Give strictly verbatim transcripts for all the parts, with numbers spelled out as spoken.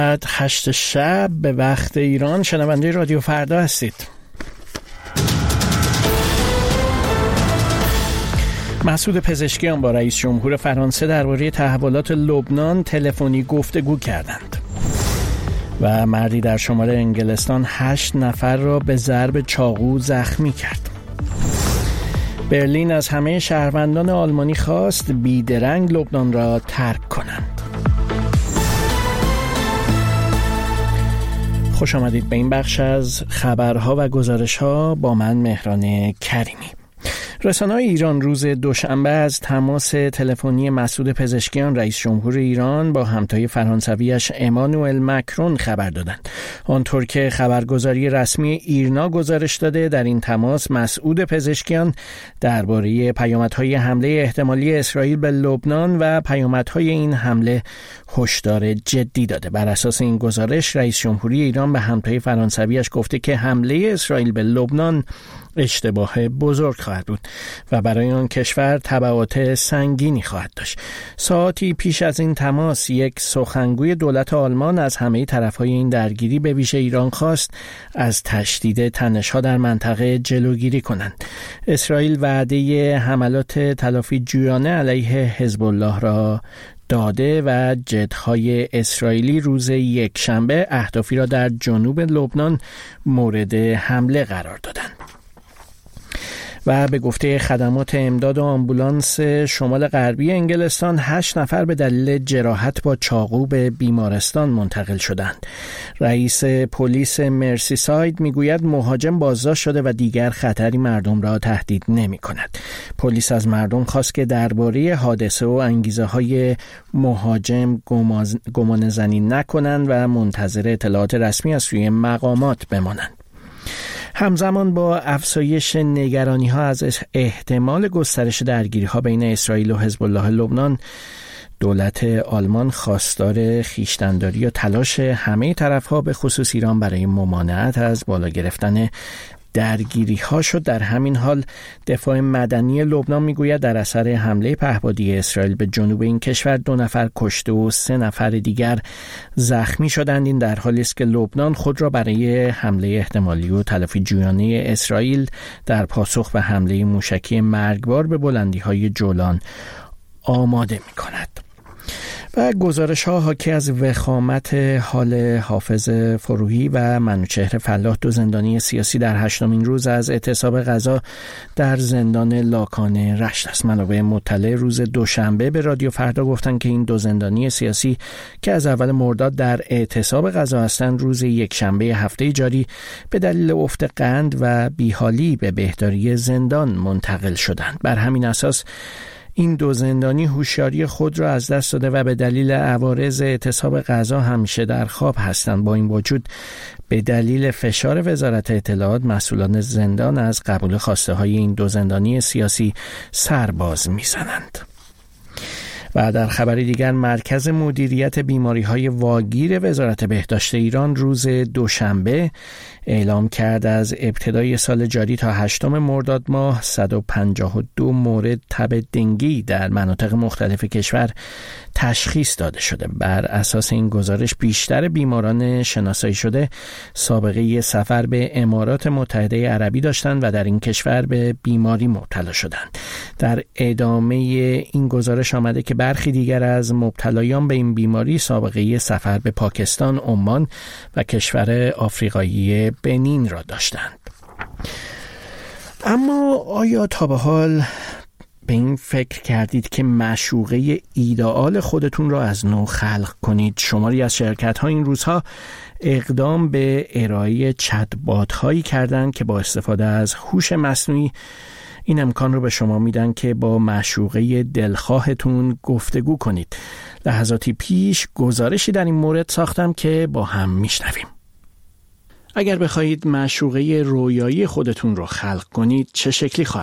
هشت شب به وقت ایران شنونده رادیو فردا هستید. مسعود پزشکیان با رئیس جمهور فرانسه درباره تحولات لبنان تلفنی گفتگو کردند. و مردی در شمال انگلستان هشت نفر را به ضرب چاقو زخمی کرد. برلین از همه شهروندان آلمانی خواست بیدرنگ لبنان را ترک کنند. خوش آمدید به این بخش از خبرها و گزارشها با من مهران کریمی. رسانه‌های ایران روز دوشنبه از تماس تلفنی مسعود پزشکیان رئیس جمهور ایران با همتای فرانسویش امانوئل مکرون خبر دادند. آنطور که خبرگزاری رسمی ایرنا گزارش داده، در این تماس مسعود پزشکیان درباره پیامدهای حمله احتمالی اسرائیل به لبنان و پیامدهای این حمله هشدار جدی داده. بر اساس این گزارش رئیس جمهوری ایران به همتای فرانسویش گفته که حمله اسرائیل به لبنان اشتباه بزرگ خواهد بود و برای آن کشور تبعات سنگینی خواهد داشت. ساعتی پیش از این تماس یک سخنگوی دولت آلمان از همه طرفهای این درگیری به ویژه ایران خواست از تشدید تنش‌ها در منطقه جلوگیری کنند. اسرائیل وعده حملات تلافی جویانه علیه حزب الله را داده و جت‌های اسرائیلی روز یک شنبه اهدافی را در جنوب لبنان مورد حمله قرار دادند. و به گفته خدمات امداد و آمبولانس شمال غربی انگلستان هشت نفر به دلیل جراحت با چاقو به بیمارستان منتقل شدند. رئیس پلیس مرسیساید میگوید مهاجم بازداشت شده و دیگر خطری مردم را تهدید نمی کند. پلیس از مردم خواست که درباره حادثه و انگیزه های مهاجم گمان زنی نکنند و منتظر اطلاعات رسمی از سوی مقامات بمانند. همزمان با افزایش نگرانی‌ها از احتمال گسترش درگیری‌ها بین اسرائیل و حزب الله لبنان، دولت آلمان خواستار خویشتن‌داری و تلاش همه طرف‌ها به خصوص ایران برای ممانعت از بالا گرفتن درگیری ها شد. در همین حال دفاع مدنی لبنان میگوید در اثر حمله پهپادی اسرائیل به جنوب این کشور دو نفر کشته و سه نفر دیگر زخمی شدند. این در حالی است که لبنان خود را برای حمله احتمالی و تلافی جویانه اسرائیل در پاسخ به حمله موشکی مرگبار به بلندی های جولان آماده می کند. و گزارش ها حاکی از وخامت حال حافظ فروهی و منوچهر فلاح، دو زندانی سیاسی در هشتمین روز از اعتصاب غزا در زندان لاکان رشت است. منابع مطلع روز دوشنبه به رادیو فردا گفتند که این دو زندانی سیاسی که از اول مرداد در اعتصاب غزا هستند، روز یک شنبه هفته جاری به دلیل افت قند و بیحالی به بهداری زندان منتقل شدند. بر همین اساس این دو زندانی هوشیاری خود را از دست داده و به دلیل عوارض اعتصاب غزا همیشه در خواب هستند. با این وجود به دلیل فشار وزارت اطلاعات مسئولان زندان از قبول خواسته های این دو زندانی سیاسی سرباز می‌زنند. و در خبر دیگر مرکز مدیریت بیماری‌های واگیر وزارت بهداشت ایران روز دوشنبه اعلام کرد از ابتدای سال جاری تا هشتم مرداد ماه صد و پنجاه و دو مورد تب دنگی در مناطق مختلف کشور تشخیص داده شده. بر اساس این گزارش بیشتر بیماران شناسایی شده سابقه سفر به امارات متحده عربی داشتند و در این کشور به بیماری مبتلا شدند. در ادامه این گزارش آمده که برخی دیگر از مبتلایان به این بیماری سابقه سفر به پاکستان، عمان و کشور آفریقایی بنین را داشتند. اما آیا تا به حال به این فکر کردید که معشوقه ایدئال خودتون را از نو خلق کنید؟ شماری از شرکت‌ها این روزها اقدام به ارائه چت‌بات هایی کردند که با استفاده از هوش مصنوعی این امکان رو به شما میدن که با معشوقه دلخواهتون گفتگو کنید. لحظاتی پیش گزارشی در این مورد ساختم که با هم میشنویم. اگر بخواهید معشوقه رویایی خودتون رو خلق کنید چه شکلی خواهد بود؟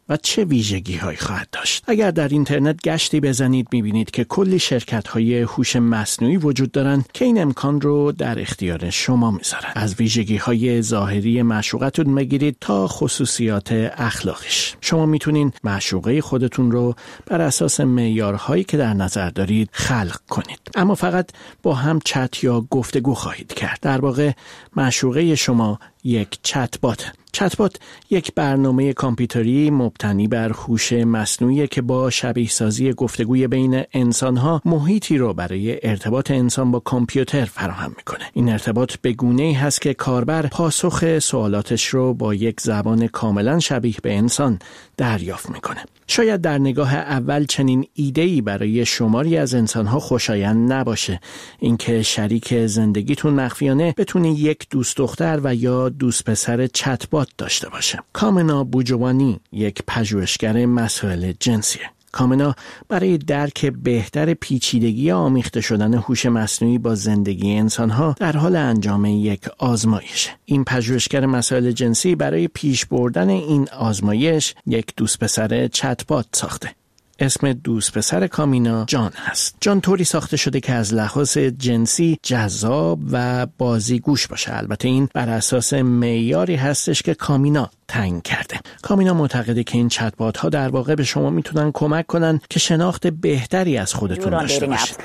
و چه ویژگی‌هایی خواهد داشت؟ اگر در اینترنت گشتی بزنید می‌بینید که کلی شرکت‌های هوش مصنوعی وجود دارند که این امکان رو در اختیار شما می‌ذارن. از ویژگی‌های ظاهری معشوقتون بگیرید تا خصوصیات اخلاقش. شما می‌تونین معشوقه خودتون رو بر اساس معیارهایی که در نظر دارید خلق کنید. اما فقط با هم چت یا گفتگو خواهید کرد. در واقع معشوقه شما یک چت بات. چت بات یک برنامه کامپیوتری مبتنی بر هوش مصنوعی که با شبیه سازی گفتگوی بین انسان‌ها محیطی رو برای ارتباط انسان با کامپیوتر فراهم میکنه. این ارتباط به گونه‌ای هست که کاربر پاسخ سوالاتش رو با یک زبان کاملا شبیه به انسان دریافت میکنه. شاید در نگاه اول چنین ایده‌ای برای شماری از انسان‌ها خوشایند نباشه، اینکه شریک زندگیتون مخفیانه بتونه یک دوست دختر و یا دوست پسر چت بات داشته باشه. کامنا بوجوانی یک پژوهشگر مسائل جنسیه. کامنا برای درک بهتر پیچیدگی آمیخته شدن هوش مصنوعی با زندگی انسانها در حال انجام یک آزمایشه. این پژوهشگر مسائل جنسی برای پیش بردن این آزمایش یک دوست پسر چت بات ساخته. اسم دوست پسر کامینا جان هست. جان طوری ساخته شده که از لحاظ جنسی جذاب و بازیگوش باشه. البته این بر اساس معیاری هستش که کامینا تعیین کرده. کامینا معتقده که این چت بات ها در واقع به شما میتونن کمک کنن که شناخت بهتری از خودتون داشته باشید.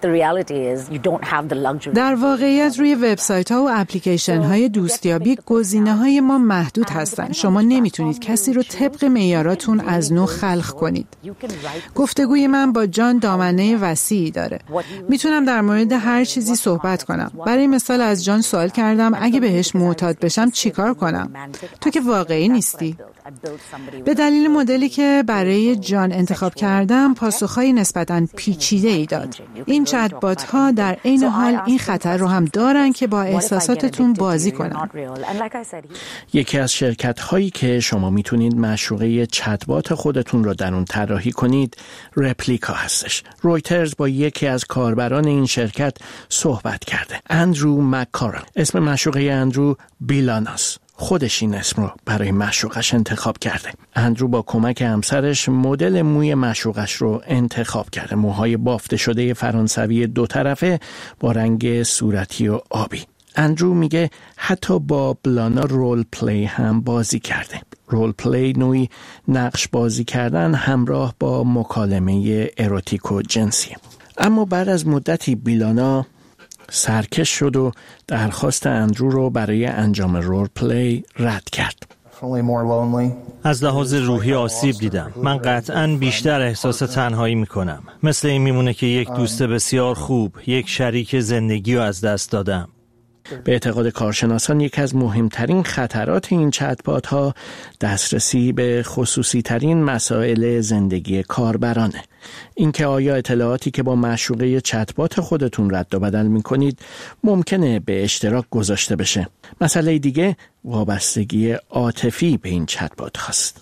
در واقعیت روی وبسایت ها و اپلیکیشن های دوستیابی گزینه های ما محدود هستن. شما نمیتونید کسی رو طبق معیاراتون از نو خلق کنید. گفتگوی من با جان دامنه وسیعی داره. میتونم در مورد هر چیزی صحبت کنم. برای مثال از جان سوال کردم اگه بهش معتاد بشم چیکار کنم؟ تو که واقعی نیستی. به دلیل مدلی که برای جان انتخاب کردم پاسخهای نسبتاً پیچیده‌ای داد. این چت بات ها در عین حال این خطر رو هم دارن که با احساساتتون بازی کنن. یکی از شرکت هایی که شما میتونید معشوقه چت بات خودتون رو در اون طراحی کنید رپلیکا هستش. رویترز با یکی از کاربران این شرکت صحبت کرده. اندرو مککارل. اسم معشوقه اندرو بیلاناس. خودش این اسم رو برای معشوقش انتخاب کرده. اندرو با کمک همسرش مدل موی معشوقش رو انتخاب کرده. موهای بافته شده فرانسوی دو طرفه با رنگ صورتی و آبی. اندرو میگه حتی با بلانا رول پلی هم بازی کرده. رول پلی نوعی نقش بازی کردن همراه با مکالمه اروتیک و جنسی. اما بعد از مدتی بیلانا سرکش شد و درخواست اندرو رو برای انجام رول پلی رد کرد. از لحاظ روحی آسیب دیدم. من قطعاً بیشتر احساس تنهایی میکنم. مثل این میمونه که یک دوست بسیار خوب، یک شریک زندگی رو از دست دادم. به اعتقاد کارشناسان یکی از مهمترین خطرات این چت بات ها دسترسی به خصوصی ترین مسائل زندگی کاربرانه. اینکه آیا اطلاعاتی که با معشوقه چت بات خودتون رد و بدل میکنید ممکنه به اشتراک گذاشته بشه. مسئله دیگه وابستگی عاطفی به این چت بات هست.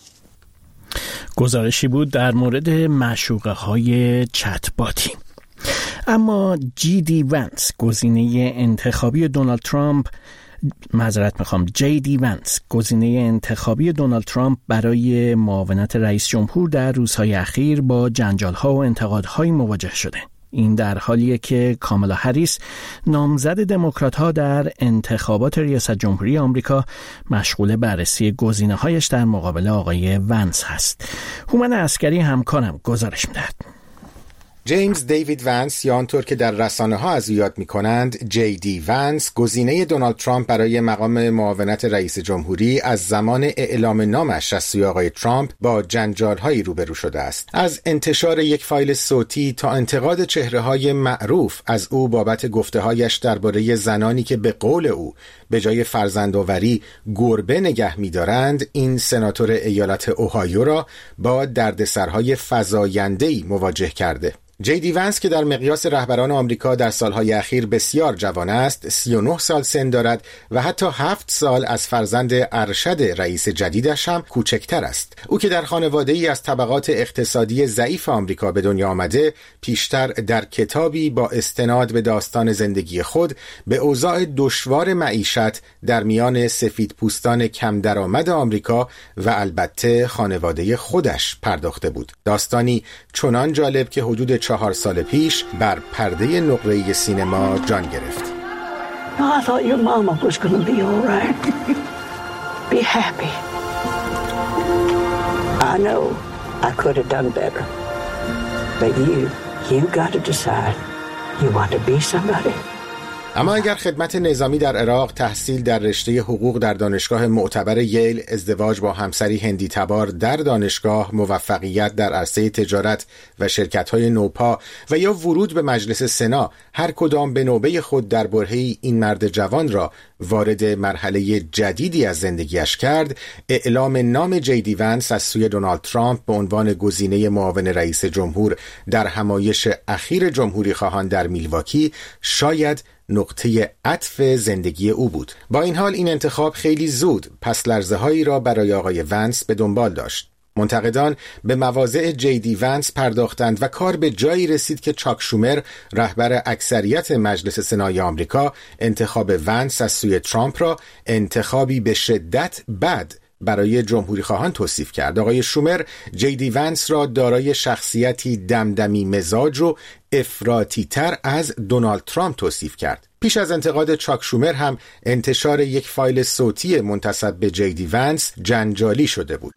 گزارشی بود در مورد معشوقه های چت باتی. اما جی دی ونس گزینه انتخابی دونالد ترامپ معذرت میخوام جی دی ونس گزینه انتخابی دونالد ترامپ برای معاونت رئیس جمهور در روزهای اخیر با جنجال‌ها و انتقادهای مواجه شده. این در حالیه که کامالا هریس نامزد دموکرات‌ها در انتخابات ریاست جمهوری آمریکا مشغول بررسی گزینه‌هایش در مقابل آقای ونس هست. هومن عسکری همکارم گزارش می‌دهد. جیمز دیوید ونس یا آنطور که در رسانه ها از او یاد می کنند جی دی ونس گزینه دونالد ترامپ برای مقام معاونت رئیس جمهوری از زمان اعلام نامش از سوی آقای ترامپ با جنجال هایی روبرو شده است. از انتشار یک فایل صوتی تا انتقاد چهره های معروف از او بابت گفته هایش درباره زنانی که به قول او به جای فرزندآوری گربه نگه می دارند، این سناتور ایالت اوهایو را با دردسرهای فزاینده‌ای مواجه کرده. جی دی ونس که در مقیاس رهبران آمریکا در سالهای اخیر بسیار جوان است، سی و نه سال سن دارد و حتی هفت سال از فرزند ارشد رئیس جدیدش هم کوچکتر است. او که در خانواده‌ای از طبقات اقتصادی ضعیف آمریکا به دنیا آمده، پیشتر در کتابی با استناد به داستان زندگی خود به اوضاع دشوار معیشت در میان سفیدپوستان کم درآمد آمریکا و البته خانواده خودش پرداخته بود. داستانی چنان جالب که حدود چهار سال پیش بر پرده نقره‌ای سینما جان گرفت. Oh, I thought your mama was going to be all right. Be happy. I know I could have done better. But you, you got to decide. You want to be somebody. اما اگر خدمت نظامی در عراق، تحصیل در رشته حقوق در دانشگاه معتبر ییل، ازدواج با همسری هندی تبار در دانشگاه، موفقیت در عرصه تجارت و شرکت‌های نوپا و یا ورود به مجلس سنا، هر کدام به نوبه خود در برهه‌ای این مرد جوان را وارد مرحله جدیدی از زندگیش کرد، اعلام نام جی دی ونس از سوی دونالد ترامپ به عنوان گزینه معاون رئیس جمهور در همایش اخیر جمهوری خواهان در میلواکی شاید نقطه عطف زندگی او بود. با این حال این انتخاب خیلی زود پس لرزه هایی را برای آقای ونس به دنبال داشت. منتقدان به مواضع جی دی ونس پرداختند و کار به جایی رسید که چاک شومر، رهبر اکثریت مجلس سنای آمریکا، انتخاب ونس از سوی ترامپ را انتخابی به شدت بد برای جمهوری خواهان توصیف کرد. آقای شومر جی دی ونس را دارای شخصیتی دمدمی مزاج و افراطی تر از دونالد ترامپ توصیف کرد. پیش از انتقاد چاک شومر هم انتشار یک فایل صوتی منتسب به جی دی ونس جنجالی شده بود.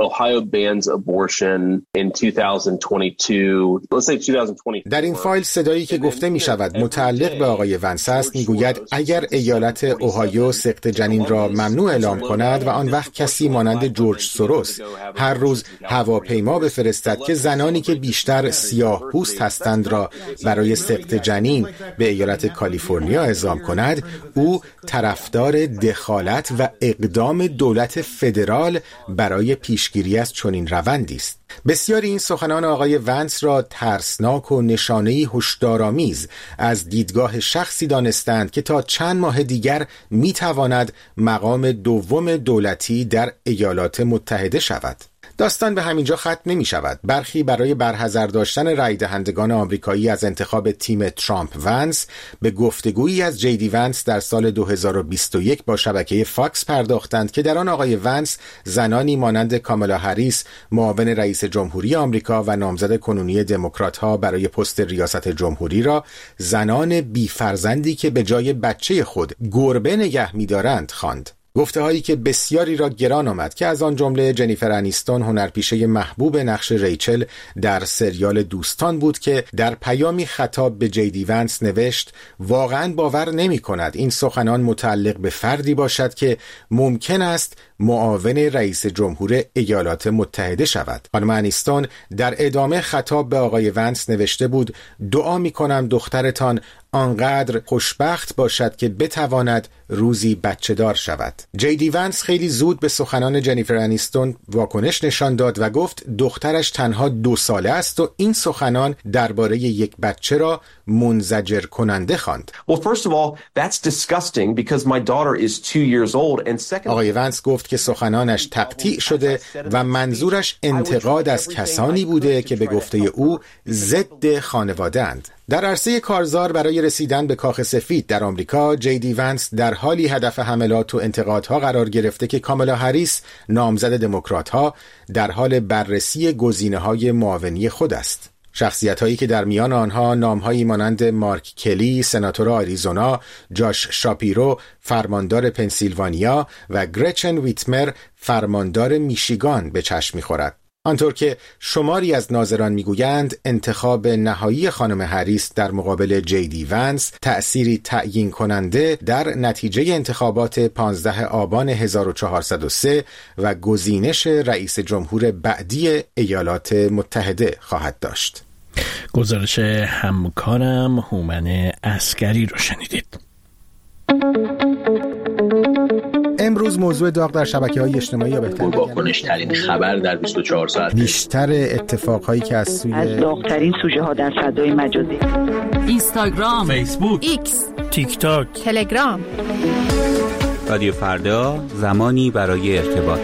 در این فایل صدایی که گفته می شود متعلق به آقای ونس است میگوید اگر ایالت اوهایو سقط جنین را ممنوع اعلام کند و آن وقت کسی مانند جورج سوروس هر روز هواپیما بفرستد که زنانی که بیشتر سیاه پوست هستند را برای سقط جنین به ایالت کالیفرنیا اعزام کند، او طرفدار دخالت و اقدام دولت فدرال برای پیشگیری از چنین روندی است. بسیاری این سخنان آقای ونس را ترسناک و نشانه‌ای هشدارآمیز از دیدگاه شخصی دانستند که تا چند ماه دیگر میتواند مقام دوم دولتی در ایالات متحده شود. داستان به همینجا ختم نمی شود. برخی برای برحذر داشتن رای دهندگان آمریکایی از انتخاب تیم ترامپ ونس به گفتگویی از جی دی ونس در سال دو هزار و بیست و یک با شبکه فاکس پرداختند که در آن آقای ونس زنانی مانند کامالا هریس، معاون رئیس جمهوری آمریکا و نامزد کنونی دموکرات‌ها برای پست ریاست جمهوری را زنان بی فرزندی که به جای بچه خود گربه نگه می‌دارند خواند. گفته هایی که بسیاری را گران آمد که از آن جمله جنیفر انیستون، هنرپیشه محبوب نقش ریچل در سریال دوستان بود که در پیامی خطاب به جی دی ونس نوشت واقعا باور نمی کند این سخنان متعلق به فردی باشد که ممکن است معاون رئیس جمهور ایالات متحده شود. خانم انیستون در ادامه خطاب به آقای ونس نوشته بود دعا می کنم دخترتان آنقدر خوشبخت باشد که بتواند روزی بچه دار شود. جی دی ونس خیلی زود به سخنان جنیفر انیستون واکنش نشان داد و گفت دخترش تنها دو ساله است و این سخنان درباره یک بچه را منزجر کننده خواند. Well, first of all, that's disgusting because my daughter is two years old and second آقای ونس گفت که سخنانش تقطیع شده و منظورش انتقاد از کسانی بوده که به گفته او ضد خانواده اند. در عرصه کارزار برای رسیدن به کاخ سفید در آمریکا، جی دی ونس در حالی هدف حملات و انتقادها قرار گرفته که کامالا هریس، نامزد دموکرات‌ها، در حال بررسی گزینه‌های معاونی خود است. شخصیت‌هایی که در میان آنها نام‌هایی مانند مارک کلی، سناتور آریزونا، جاش شاپیرو، فرماندار پنسیلوانیا و گرچن ویتمر، فرماندار میشیگان به چشم می‌خورد. آنطور که شماری از ناظران میگویند انتخاب نهایی خانم هریس در مقابل جی دی ونس تأثیری تعیین کننده در نتیجه انتخابات پانزده آبان هزار و چهارصد و سه و گزینش رئیس جمهور بعدی ایالات متحده خواهد داشت. گزارش همکارم هومن عسکری رو شنیدید. امروز امروز موضوع داغ در شبکه‌های اجتماعی یا بهتر واکنش ترین خبر در بیست و چهار ساعت، بیشتر اتفاقهایی که از سوی از داغ‌ترین سوژه ها در فضای مجازی، اینستاگرام، فیسبوک، ایکس، تیک تاک، تلگرام. رادیو فردا، زمانی برای ارتباط.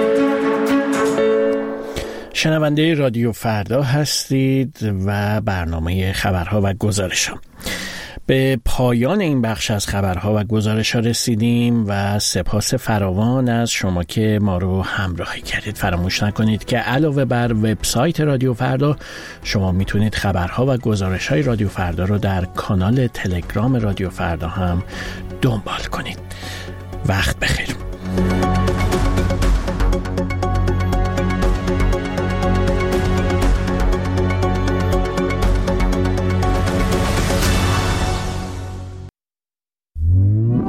شنونده رادیو فردا هستید و برنامه خبرها و گزارش‌ها. به پایان این بخش از خبرها و گزارش‌ها رسیدیم و سپاس فراوان از شما که ما رو همراهی کردید. فراموش نکنید که علاوه بر وبسایت رادیو فردا، شما میتونید خبرها و گزارش‌های رادیو فردا رو در کانال تلگرام رادیو فردا هم دنبال کنید. وقت بخیر.